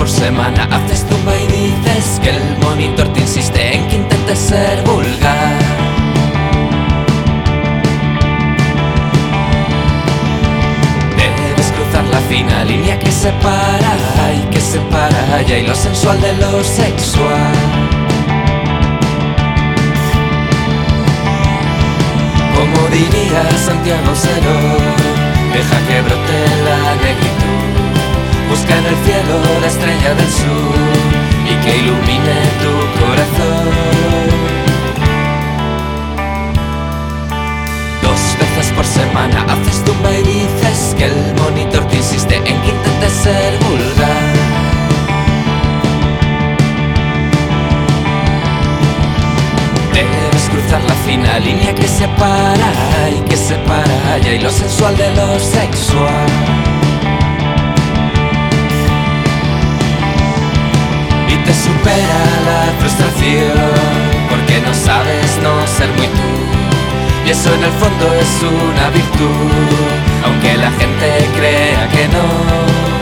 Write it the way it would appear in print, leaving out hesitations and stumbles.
por semana haces tumba y dices que el monitor te insiste en que intentes ser vulgar. Debes cruzar la fina línea que separa ya y lo sensual de lo sexual. Como diría Santiago Cero, deja que brote la negritud. Busca en el cielo la estrella del sur y que ilumine tu corazón. 2 veces por semana haces tumba y dices que el monitor te insiste en que intentes ser vulgar. Debes cruzar la fina línea que separa ya y lo sensual de lo sexual. Y te supera la frustración porque no sabes no ser muy tú. Y eso en el fondo es una virtud, aunque la gente crea que no.